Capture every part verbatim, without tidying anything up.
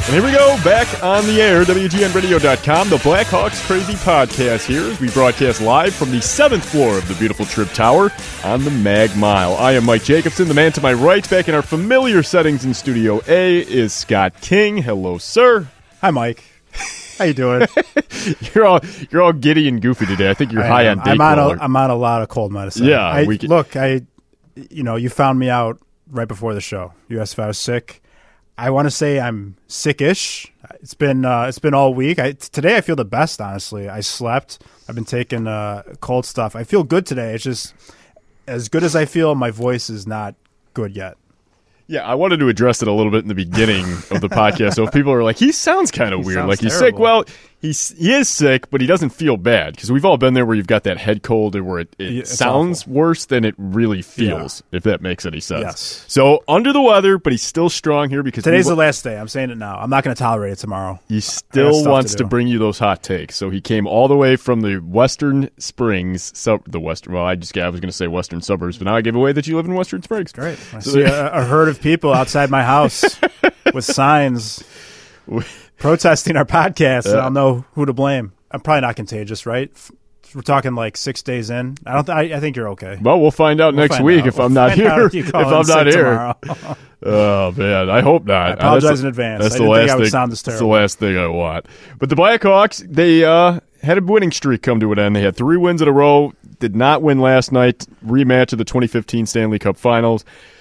And here we go, back on the air, W G N radio dot com, the Blackhawks Crazy Podcast here as we broadcast live from the seventh floor of the beautiful Trib Tower on the Mag Mile. I am Mike Jacobson, the man to my right. Back in our familiar settings in Studio A is Scott King. Hello, sir. Hi, Mike. How you doing? you're all you're all giddy and goofy today. I think you're I high am. on I'm on, Dayquil. a, I'm on a lot of cold medicine. Yeah. I, we can... Look, I, you know, you found me out right before the show. You asked if I was sick. I want to say I'm sick-ish. It's been uh, it's been all week. I, today I feel the best, honestly. I slept. I've been taking uh, cold stuff. I feel good today. It's just as good as I feel, my voice is not good yet. Yeah, I wanted to address it a little bit in the beginning of the podcast. So if people are like, he sounds kind of He weird, sounds like he's terrible. sick. Well, he's, he is sick, but he doesn't feel bad because we've all been there where you've got that head cold or where it, it Yeah, it's sounds awful. worse than it really feels, if that makes any sense. Yes. So under the weather, but he's still strong here because Today's we, the last day. I'm saying it now. I'm not going to tolerate it tomorrow. he I got still stuff wants to to, do. bring you those hot takes. So he came all the way from the Western Springs, sub, the Western. Well, I just I was going to say Western suburbs, but now I gave away that you live in Western Springs. Great. I So see there- a, a herd of people outside my house with signs protesting our podcast, and Yeah. I'll know who to blame. I'm probably not contagious, right? F- We're talking like six days in. I don't. Th- I, I think you're okay. Well, we'll find out We'll next find week out. if We'll I'm not find out here. if you If call in I'm not sick here. tomorrow. Oh man, I hope not. I apologize That's in the- advance. That's I the didn't last think I would thing. sound this That's the terrible. last thing I want. But the Blackhawks, they uh, had a winning streak come to an end. They had three wins in a row. Did not win last night. Rematch of the twenty fifteen Stanley Cup Finals.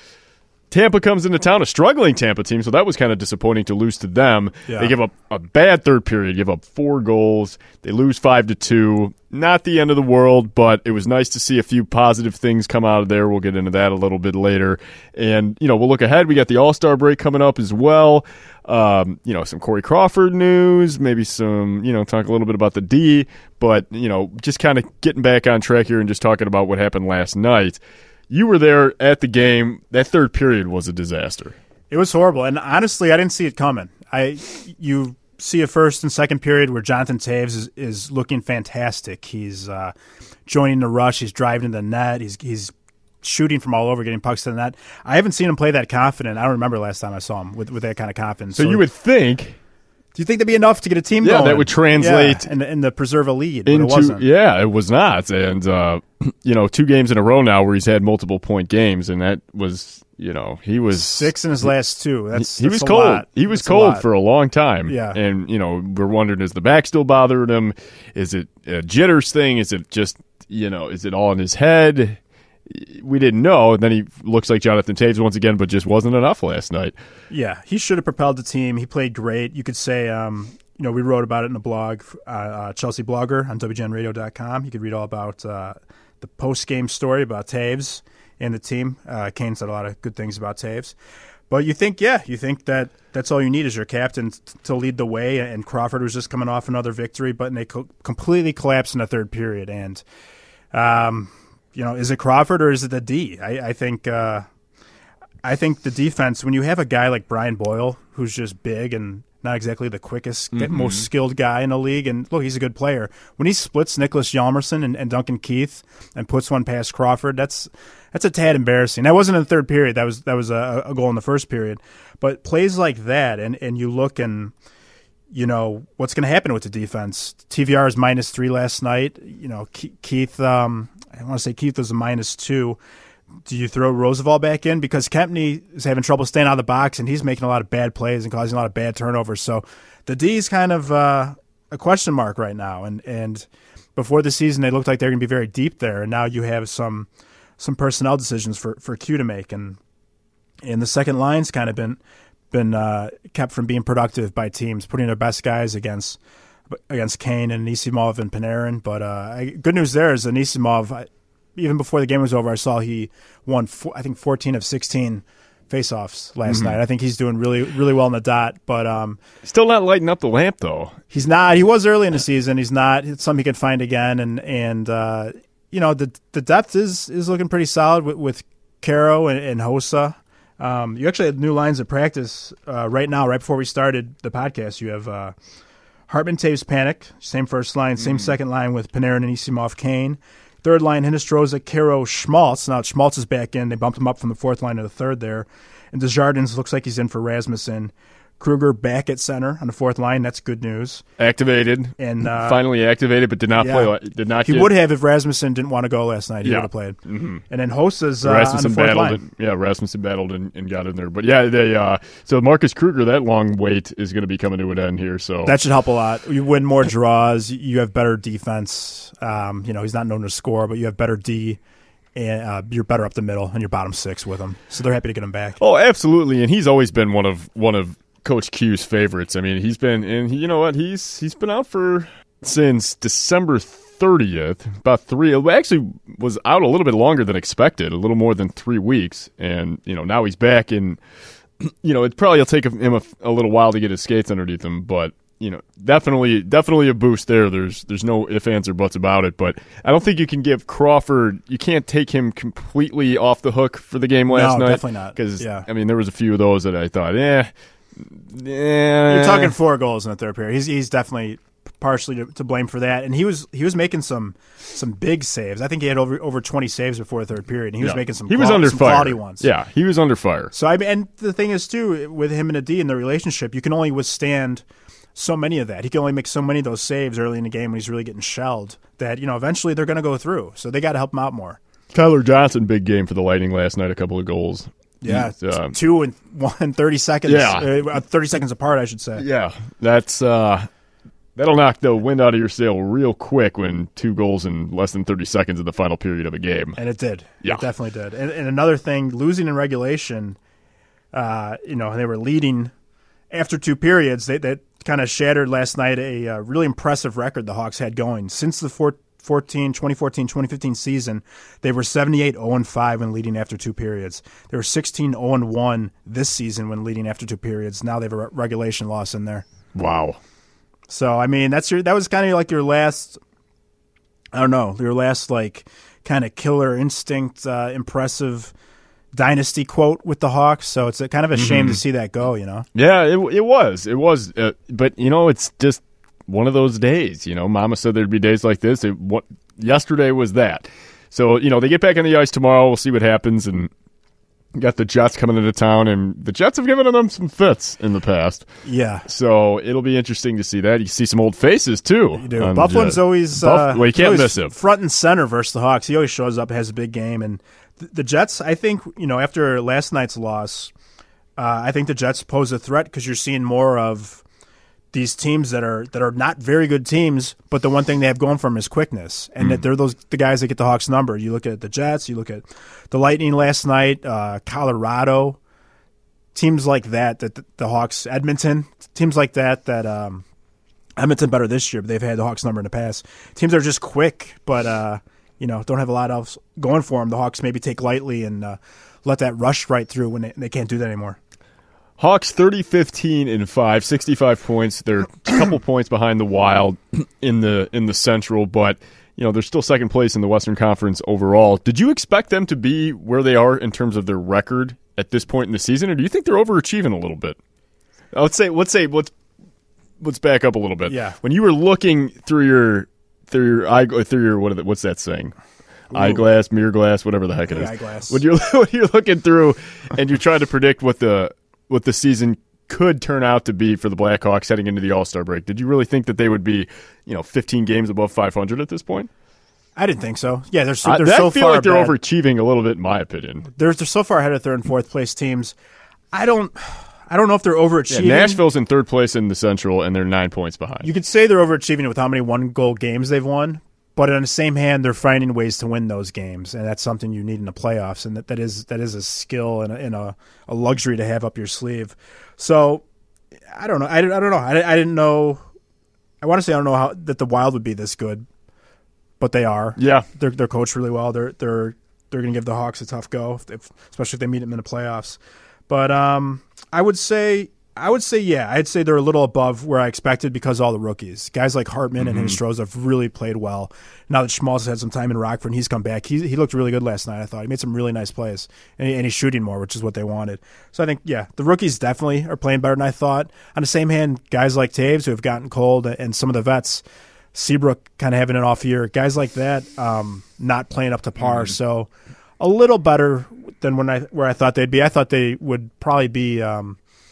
Tampa comes into town, a struggling Tampa team, so that was kind of disappointing to lose to them. Yeah. They give up a bad third period, give up four goals. They lose five to two. Not the end of the world, but it was nice to see a few positive things come out of there. We'll get into that a little bit later. And, you know, we'll look ahead. We got the All-Star break coming up as well. Um, you know, some Corey Crawford news, maybe some, you know, talk a little bit about the D, but, you know, just kind of getting back on track here and just talking about what happened last night. You were there at the game. That third period was a disaster. It was horrible, and honestly, I didn't see it coming. I you see a first and second period where Jonathan Taves is, is looking fantastic. He's uh, joining the rush. He's driving to the net. He's he's shooting from all over, getting pucks to the net. I haven't seen him play that confident. I don't remember last time I saw him with, with that kind of confidence. So, you would think do you think that'd be enough to get a team Yeah, going? that would translate yeah, and, and to preserve a lead, but into it wasn't. yeah, it was not. And uh, you know, two games in a row now where he's had multiple point games, and that was you know he was Six in his last two. That's he, he that's was a cold. lot. He was That's a cold lot. for a long time. Yeah. And, you know, we're wondering, is the back still bothering him? Is it a jitters thing? Is it just, you know, is it all in his head? We didn't know. And then he looks like Jonathan Taves once again, but just wasn't enough last night. Yeah, he should have propelled the team. He played great. You could say, um, you know, we wrote about it in the blog, uh, uh, Chelsea Blogger on W G N radio dot com. You could read all about uh, the post-game story about Taves and the team. Uh, Kane said a lot of good things about Taves. But you think, yeah, you think that that's all you need is your captain t- to lead the way, and Crawford was just coming off another victory, but they co- completely collapsed in the third period. And, um, you know, is it Crawford or is it the D? I, I think uh, I think the defense, when you have a guy like Brian Boyle, who's just big and not exactly the quickest, Mm-hmm. most skilled guy in the league, and look, he's a good player. When he splits Nicholas Hjalmarsson and, and Duncan Keith and puts one past Crawford, that's that's a tad embarrassing. That wasn't in the third period. That was that was a, a goal in the first period. But plays like that, and, and you look and you know what's going to happen with the defense. T V R is minus three last night. You know Keith. Um, I want to say Keith was a minus two. Do you throw Roosevelt back in? Because Kempney is having trouble staying out of the box, and he's making a lot of bad plays and causing a lot of bad turnovers. So the D is kind of uh, a question mark right now. And, and before the season, they looked like they're going to be very deep there, and now you have some some personnel decisions for, for Q to make. And and the second line's kind of been been uh, kept from being productive by teams, putting their best guys against against Kane and Anisimov and Panarin. But uh, I, good news there is Anisimov, I, even before the game was over, I saw he won, four, I think, fourteen of sixteen faceoffs last Mm-hmm. night. I think he's doing really, really well in the dot. But um, Still not lighting up the lamp, though. he's not. He was early in the season. He's not. It's something he can find again. And and uh, you know the the depth is is looking pretty solid with, with Caro and, and Hossa. Um, you actually have new lines of practice uh, right now. Right before we started the podcast, you have uh, Hartman, Taves, Panic, same first line, same mm. second line with Panarin and Anisimov, Kane. Third line, Hinestroza, Caro, Schmaltz. Now Schmaltz is back in. They bumped him up from the fourth line to the third there. And Desjardins looks like he's in for Rasmussen. Kruger back at center on the fourth line. That's good news. Activated And uh, finally activated, but did not yeah. play. Did not. He get, would have if Rasmussen didn't want to go last night. He Yeah. would have played. Mm-hmm. And then Hosa's uh, Rasmussen on the fourth battled. line. And, yeah, Rasmussen battled and, and got in there. But yeah, they. Uh, so Marcus Kruger, that long wait is going to be coming to an end here. So That should help a lot. You win more draws. You have better defense. Um, you know, he's not known to score, but you have better D. And uh, you're better up the middle, and your bottom six with him. So they're happy to get him back. Oh, absolutely, and he's always been one of one of Coach Q's favorites. I mean, he's been, and he, you know what, he's he's been out for since December thirtieth, about three. Actually, was out a little bit longer than expected, a little more than three weeks, and you know now he's back, and you know it probably will take him a, a little while to get his skates underneath him, but. You know, definitely, definitely a boost there. There's, there's no ifs, ands, or buts about it. But I don't think you can give Crawford. You can't take him completely off the hook for the game last no, night. definitely not. Because yeah. I mean, there was a few of those that I thought, eh, eh. You're talking four goals in the third period. He's he's definitely partially to, to blame for that. And he was he was making some some big saves. I think he had over over twenty saves before the third period. And he was Yeah. making some. He was qual- under some fire. quality ones. Yeah, he was under fire. So I mean, and the thing is too, with him and a D in the relationship, you can only withstand so many of that. He can only make so many of those saves early in the game when he's really getting shelled that, you know, eventually they're going to go through. So they got to help him out more. Tyler Johnson, big game for the Lightning last night. A couple of goals. Yeah, He's, uh, two and one thirty seconds. Yeah. uh, thirty seconds apart, I should say. Yeah, that's uh, that'll knock the wind out of your sail real quick when two goals in less than thirty seconds in the final period of a game. And it did. Yeah. It definitely did. And, and another thing, losing in regulation, uh, you know, they were leading after two periods. They that kind of shattered last night a uh, really impressive record the Hawks had going. Since the four, fourteen, twenty fourteen twenty fifteen season, they were seventy-eight oh and five when leading after two periods. They were sixteen oh and one this season when leading after two periods. Now they have a re- regulation loss in there. Wow. So, I mean, that's your that was kind of like your last, I don't know, your last like kind of killer instinct, uh, impressive dynasty quote with the Hawks. So it's a, kind of a shame Mm-hmm. to see that go, you know? Yeah, it it was. It was. Uh, but, you know, it's just one of those days. You know, Mama said there'd be days like this. It, what, yesterday was that. So, you know, they get back on the ice tomorrow. We'll see what happens. And got the Jets coming into town. And the Jets have given them some fits in the past. Yeah. So it'll be interesting to see that. You see some old faces, too. You do. on the Bufflin's Jets. always, Buff- uh, well, you can't always miss him. front and center versus the Hawks. He always shows up, has a big game. And th- the Jets, I think, you know, after last night's loss, uh, I think the Jets pose a threat because you're seeing more of these teams that are that are not very good teams, but the one thing they have going for them is quickness, and mm. that they're those the guys that get the Hawks number. You look at the Jets, you look at the Lightning last night, uh, Colorado, teams like that. That the, the Hawks, Edmonton, teams like that. That um, Edmonton better this year, but they've had the Hawks number in the past. Teams that are just quick, but uh, you know don't have a lot else going for them. The Hawks maybe take lightly and uh, let that rush right through when they, they can't do that anymore. Hawks thirty, fifteen, and five, sixty-five points. They're a couple points behind the Wild in the in the Central, but you know they're still second place in the Western Conference overall. Did you expect them to be where they are in terms of their record at this point in the season, or do you think they're overachieving a little bit? Let's say let's say let's let's back up a little bit. Yeah. When you were looking through your through your eye through your what are the, what's that saying? Ooh. Eyeglass, mirror glass, whatever the heck it is. Eyeglass. When you're when you're looking through and you're trying to predict what the what the season could turn out to be for the Blackhawks heading into the All-Star break. Did you really think that they would be, you know, fifteen games above five hundred at this point? I didn't think so. Yeah, they're so, they're I, so I feel far like they're ahead. overachieving a little bit, in my opinion. They're they're so far ahead of third and fourth place teams. I don't I don't know if they're overachieving. Yeah, Nashville's in third place in the Central, and they're nine points behind. You could say they're overachieving with how many one-goal games they've won, but on the same hand, they're finding ways to win those games, and that's something you need in the playoffs, and that, that is that is a skill and, a, and a, a luxury to have up your sleeve. So, I don't know. I, I don't know. I, I didn't know. I want to say I don't know how that the Wild would be this good, but they are. Yeah, they're they're coached really well. They're they're they're going to give the Hawks a tough go, if, especially if they meet them in the playoffs. But um, I would say. I would say, yeah, I'd say they're a little above where I expected because of all the rookies. Guys like Hartman mm-hmm. and Hinostroza have really played well. Now that Schmaltz has had some time in Rockford and he's come back, he he looked really good last night, I thought. He made some really nice plays, and, he, and he's shooting more, which is what they wanted. So I think, yeah, the rookies definitely are playing better than I thought. On the same hand, guys like Taves who have gotten cold and some of the vets, Seabrook kind of having an off year, guys like that um, not playing up to par. Mm-hmm. So a little better than when I where I thought they'd be. I thought they would probably be um, –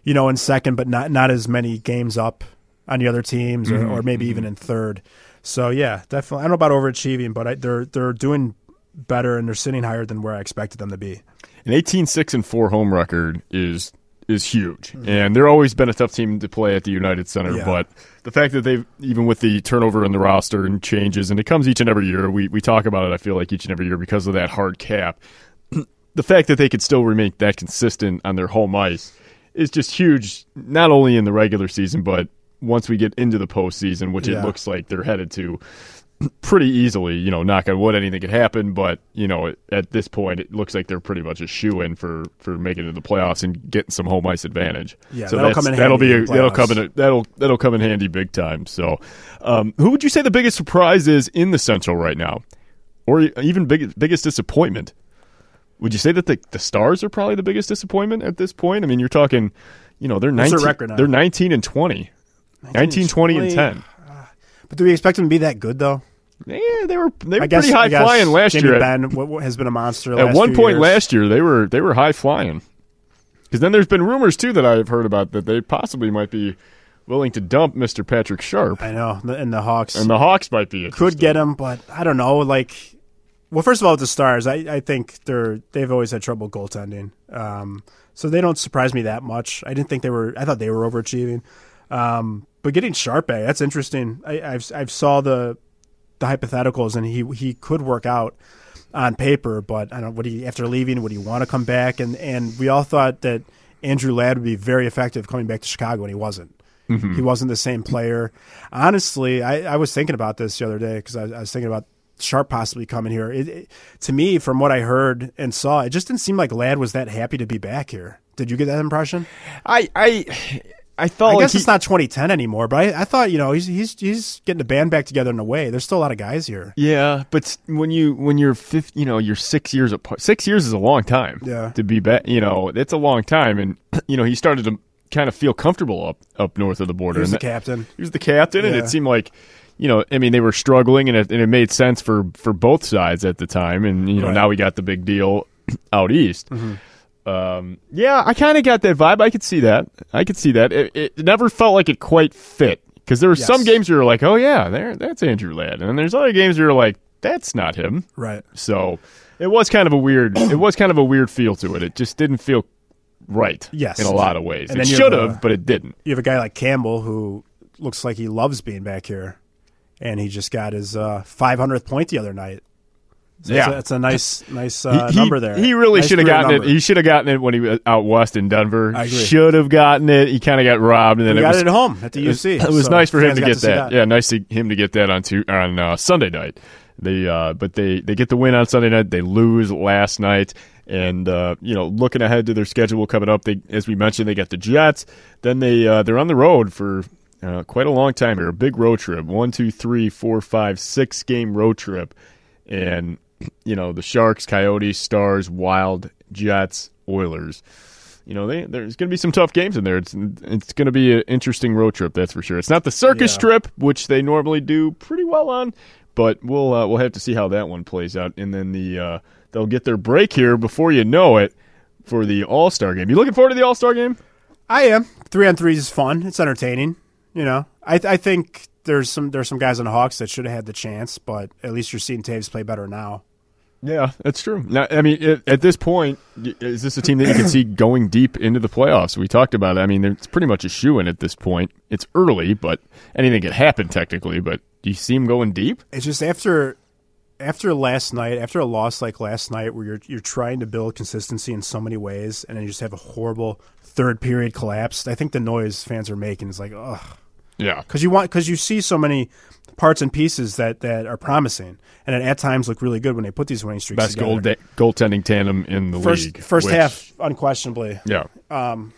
you know, in second, but not not as many games up on the other teams, or, mm-hmm. or maybe even in third. So yeah, definitely. I don't know about overachieving, but I, they're they're doing better and they're sitting higher than where I expected them to be. An eighteen six and four home record is is huge, mm-hmm. and they're always been a tough team to play at the United Center. Yeah. But the fact that they've, even with the turnover in the roster and changes, and it comes each and every year, we we talk about it. I feel like each and every year because of that hard cap. The fact that they could still remain that consistent on their home ice is just huge. Not only in the regular season, but once we get into the postseason, which yeah. it looks like they're headed to pretty easily, you know, knock on wood, anything could happen. But, you know, at this point, it looks like they're pretty much a shoo-in for, for making it to the playoffs and getting some home ice advantage. Yeah, so that'll come in that'll handy. Be a, that'll come in. A, that'll that'll come in handy big time. So, um, who would you say the biggest surprise is in the Central right now, or even big, biggest disappointment? Would you say that the the Stars are probably the biggest disappointment at this point? I mean, you're talking, you know, they're What's nineteen. their record now? They're nineteen and twenty. nineteen, twenty, and ten. But do we expect them to be that good though? Yeah, they were they were I guess, pretty high flying last Jamie year. Ben what, has been a monster. At last one few point years. last year, they were they were high flying. Because then there's been rumors too that I've heard about that they possibly might be willing to dump Mister Patrick Sharp. I know, and the Hawks and the Hawks might be could get him, but I don't know. Like, well, first of all, with the Stars, I, I think they're they've always had trouble goaltending, um, so they don't surprise me that much. I didn't think they were. I thought they were overachieving, um, but getting Sharpe, that's interesting. I, I've I've saw the. the hypotheticals, and he he could work out on paper, but I don't. Would he after leaving? Would he want to come back? And and we all thought that Andrew Ladd would be very effective coming back to Chicago, and he wasn't. Mm-hmm. He wasn't the same player. Honestly, I, I was thinking about this the other day because I, I was thinking about Sharp possibly coming here. It, it, to me, from what I heard and saw, it just didn't seem like Ladd was that happy to be back here. Did you get that impression? I I. I thought I like guess he, it's not twenty ten anymore, but I, I thought, you know, he's he's he's getting the band back together in a way. There's still a lot of guys here. Yeah, but when you when you're fifth, you know, you're six years apart. Six years is a long time. Yeah. To be back, you know, it's a long time, and you know, he started to kind of feel comfortable up up north of the border. He was and the that, captain. He was the captain, yeah. and it seemed like, you know, I mean, they were struggling, and it, and it made sense for for both sides at the time, and you know, right. now we got the big deal out east. Mm-hmm. Um, yeah, I kind of got that vibe. I could see that. I could see that. It, it never felt like it quite fit because there were yes. some games where you're like, oh yeah, there, that's Andrew Ladd, and then there's other games where you're like, that's not him. Right. So it was kind of a weird. It was kind of a weird feel to it. It just didn't feel right. Yes. In a lot of ways, and it then should have, have, but it didn't. You have a guy like Campbell who looks like he loves being back here, and he just got his uh, five hundredth point the other night. So yeah, it's a, it's a nice, nice uh, he, number there. He really nice should have gotten number. it. He should have gotten it when he was out west in Denver. I agree. Should have gotten it. He kind of got robbed, and then he it got was, it at home at the U C. It was, it was so nice for him to got get to that. that. Yeah, nice to him to get that on two, on uh, Sunday night. They, uh, but they, they get the win on Sunday night. They lose last night, and uh, you know, looking ahead to their schedule coming up, they, as we mentioned, they got the Jets. Then they uh, they're on the road for uh, quite a long time here. A big road trip. One, two, three, four, five, six game road trip, and you know, the Sharks, Coyotes, Stars, Wild, Jets, Oilers. You know, they, there's going to be some tough games in there. It's it's going to be an interesting road trip, that's for sure. It's not the circus yeah. trip, which they normally do pretty well on, but we'll uh, we'll have to see how that one plays out. And then the uh, they'll get their break here before you know it for the All-Star game. You looking forward to the All-Star game? I am. Three on threes is fun. It's entertaining. You know, I I think there's some there's some guys on the Hawks that should have had the chance, but at least you're seeing Taves play better now. Yeah, that's true. Now, I mean, at, at this point, is this a team that you can see going deep into the playoffs? We talked about it. I mean, it's pretty much a shoo-in at this point. It's early, but anything could happen technically. But do you see them going deep? It's just after after last night, after a loss like last night, where you're you're trying to build consistency in so many ways, and then you just have a horrible third period collapse. I think the noise fans are making is like, ugh. Yeah, because you want because you see so many parts and pieces that, that are promising, and at times look really good when they put these winning streaks best together. Best goal goaltending tandem in the first, league. First which, half, unquestionably. Yeah. Um.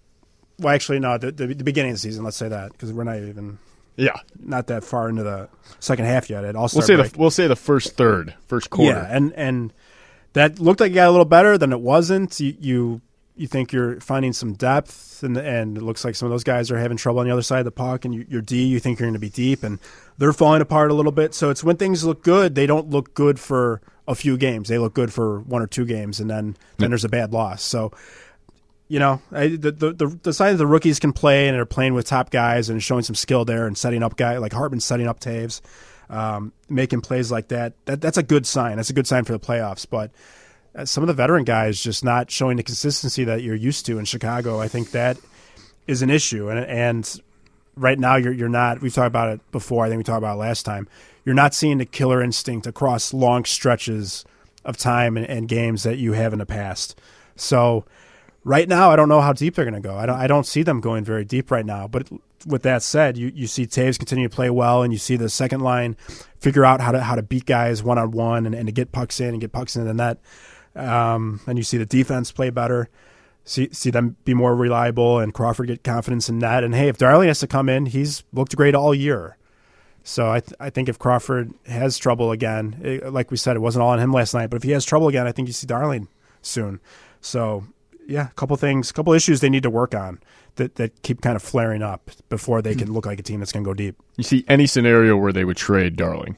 Well, actually, no. The, the, the beginning of the season, let's say that, because we're not even. Yeah. Not that far into the second half yet. It all we'll say break. the we'll say the first third, first quarter. Yeah, and and that looked like it got a little better than it wasn't. You you, you think you're finding some depth, and and it looks like some of those guys are having trouble on the other side of the puck, and you, your D, you think you're going to be deep, and they're falling apart a little bit. So it's when things look good, they don't look good for a few games. They look good for one or two games, and then then there's a bad loss. So You know, I, the, the the the sign that the rookies can play and are playing with top guys and showing some skill there and setting up guy like Hartman setting up Taves, um, making plays like that. That that's a good sign. That's a good sign for the playoffs. But uh, some of the veteran guys just not showing the consistency that you're used to in Chicago. I think that is an issue. And and right now you're you're not. We've talked about it before. I think we talked about it last time. You're not seeing the killer instinct across long stretches of time and, and games that you have in the past. So. Right now, I don't know how deep they're going to go. I don't. I don't see them going very deep right now. But with that said, you, you see Taves continue to play well, and you see the second line figure out how to how to beat guys one on one and to get pucks in and get pucks in the net. Um, and you see the defense play better. See see them be more reliable, and Crawford get confidence in that. And hey, if Darling has to come in, he's looked great all year. So I th- I think if Crawford has trouble again, it, like we said, it wasn't all on him last night. But if he has trouble again, I think you see Darling soon. So. Yeah, a couple things, a couple issues they need to work on that, that keep kind of flaring up before they can look like a team that's going to go deep. You see any scenario where they would trade Darling?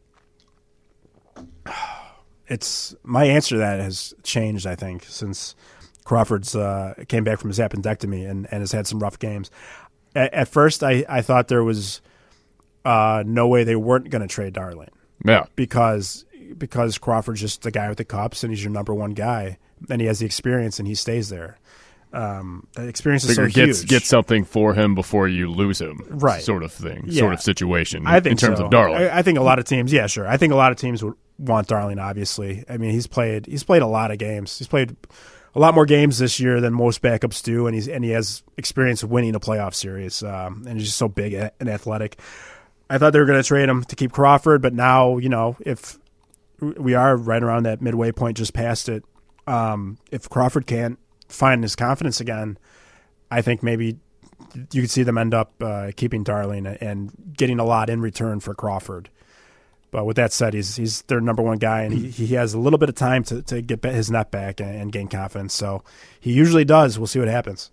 It's my answer to that has changed, I think, since Crawford's uh, came back from his appendectomy and, and has had some rough games. At, at first, I, I thought there was uh, no way they weren't going to trade Darling. Yeah, because because Crawford's just the guy with the cups and he's your number one guy. And he has the experience, and he stays there. Um, that experience is Figure so get, huge. Get something for him before you lose him, right? Sort of thing, yeah. sort of situation. I think in terms so. of Darling, I, I think a lot of teams, yeah, sure. I think a lot of teams would want Darling. Obviously, I mean, he's played he's played a lot of games. He's played a lot more games this year than most backups do, and he's and he has experience of winning a playoff series. Um, and he's just so big and athletic. I thought they were going to trade him to keep Crawford, but now you know if we are right around that midway point, just past it. Um, if Crawford can't find his confidence again, I think maybe you could see them end up uh, keeping Darling and getting a lot in return for Crawford. But with that said, he's he's their number one guy, and he, he has a little bit of time to, to get his net back and, and gain confidence. So he usually does. We'll see what happens.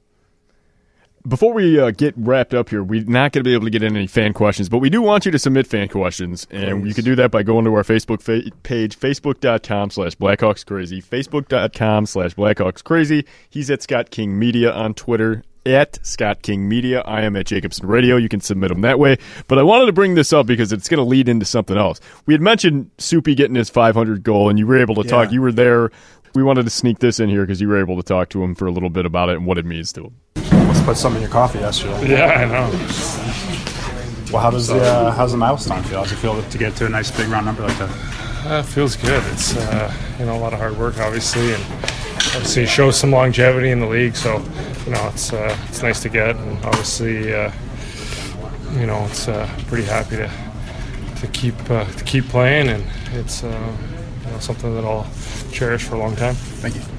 Before we uh, get wrapped up here, we're not going to be able to get in any fan questions, but we do want you to submit fan questions, and Please. You can do that by going to our Facebook fa- page, facebook.com slash blackhawkscrazy, facebook.com slash blackhawkscrazy. He's at Scott King Media on Twitter, at Scott King Media. I am at Jacobson Radio. You can submit them that way. But I wanted to bring this up because it's going to lead into something else. We had mentioned Soupy getting his five hundred goal, and you were able to yeah. talk. You were there. We wanted to sneak this in here because you were able to talk to him for a little bit about it and what it means to him. Let's put some in your coffee yesterday. Yeah, I know. Well, how does the uh, how's the milestone feel? How does it feel to get to a nice big round number like that? Uh, it feels good. It's uh, you know a lot of hard work, obviously, and obviously it shows some longevity in the league. So you know it's uh, it's nice to get, and obviously uh, you know it's uh, pretty happy to to keep uh, to keep playing, and it's uh, you know something that I'll cherish for a long time. Thank you.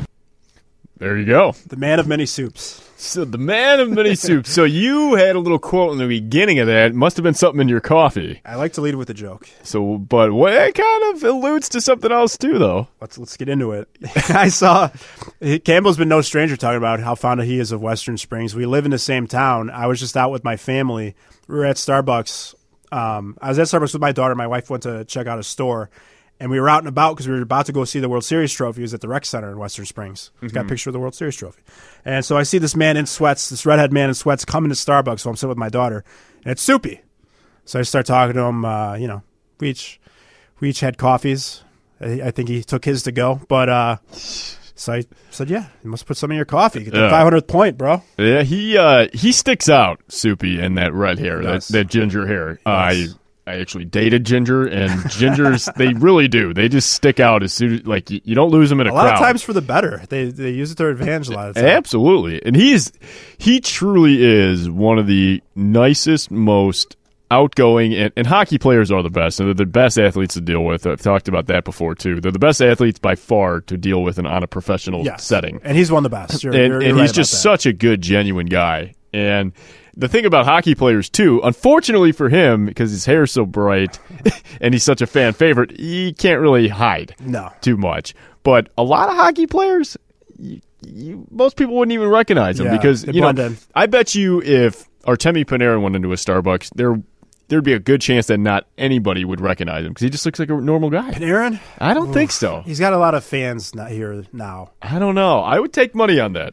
There you go. The man of many soups. So the man of many soups. So you had a little quote in the beginning of that. It must have been something in your coffee. I like to lead with a joke. So, but what it kind of alludes to something else too, though. Let's let's get into it. I saw Campbell's been no stranger talking about how fond he is of Western Springs. We live in the same town. I was just out with my family. We were at Starbucks. Um, I was at Starbucks with my daughter. My wife went to check out a store. And we were out and about because we were about to go see the World Series trophy. It was at the rec center in Western Springs. He's got a picture of the World Series trophy. And so I see this man in sweats, this redhead man in sweats, coming to Starbucks. So I'm sitting with my daughter, and it's Soupy. So I start talking to him. Uh, you know, we each we each had coffees. I, I think he took his to go. But uh, so I said, yeah, you must put some in your coffee. Get the yeah. five hundredth point, bro. Yeah, he uh, he sticks out, Soupy, in that red hair, that, Yes. that ginger hair. I Yes. I actually dated Ginger, and Gingers, they really do. They just stick out as soon as, like, you, you don't lose them in a, A lot crowd. of times for the better. They they use it to their advantage a lot of the time. Absolutely. And he's, he truly is one of the nicest, most outgoing, and, and hockey players are the best. And they're the best athletes to deal with. I've talked about that before, too. They're the best athletes by far to deal with in, on a professional Yes. setting. And he's one of the best. You're, and you're, and you're he's right just about that. such a good, genuine guy. And the thing about hockey players, too, unfortunately for him, because his hair's so bright and he's such a fan favorite, he can't really hide No. too much. But a lot of hockey players, you, you, most people wouldn't even recognize him Yeah, because, they you know, blend in. I bet you if Artemi Panarin went into a Starbucks, there there'd be a good chance that not anybody would recognize him because he just looks like a normal guy. Panarin? I don't think so. He's got a lot of fans not here now. I don't know. I would take money on that.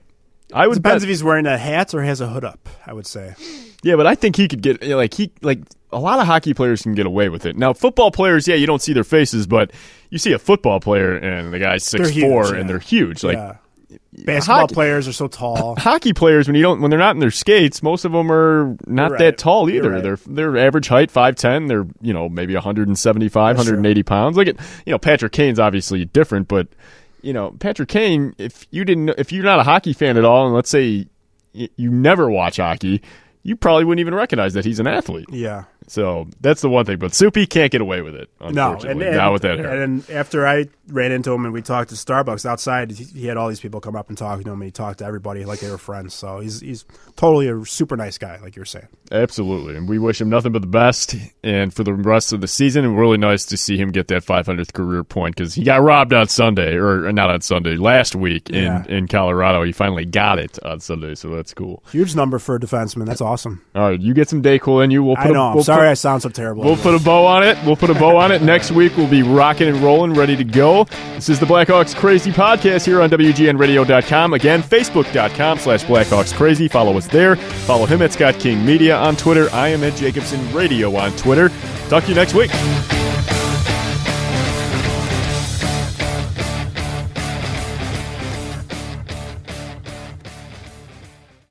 I would Depends bet, if he's wearing a hat or has a hood up, I would say. Yeah, but I think he could get you know, like he like a lot of hockey players can get away with it. Now, football players, yeah, you don't see their faces, but you see a football player and the guy's six They're four huge, yeah. and they're huge. Like yeah. Basketball hockey, players are so tall. Hockey players, when you don't when they're not in their skates, most of them are not You're that right. tall either. You're right. They're they're average height five ten. They're you know maybe one seventy-five, That's one eighty pounds. Look at you know Patrick Kane's obviously different, but you know Patrick Kane. If you didn't, if you're not a hockey fan at all, and let's say y- you never watch hockey, you probably wouldn't even recognize that he's an athlete. Yeah. So that's the one thing. But Soupy can't get away with it, No, unfortunately. and, and, not with that hair. and after I ran into him and we talked to Starbucks outside, he he had all these people come up and talk to him. And he talked to everybody like they were friends. So he's he's totally a super nice guy, like you were saying. Absolutely. And we wish him nothing but the best and for the rest of the season. And really nice to see him get that five hundredth career point because he got robbed on Sunday, or not on Sunday, last week in, Yeah. in Colorado. He finally got it on Sunday, so that's cool. Huge number for a defenseman. That's awesome. All right, you get some Dayquil in you. We'll put I know. A, I'm we'll sorry put, I sound so terrible. We'll put a bow on it. We'll put a bow on it. Next week, we'll be rocking and rolling, ready to go. This is the Blackhawks Crazy Podcast here on W G N radio dot com. Again, facebook.com slash Blackhawks Crazy. Follow us there. Follow him at Scott King Media on Twitter. I am at Jacobson Radio on Twitter. Talk to you next week.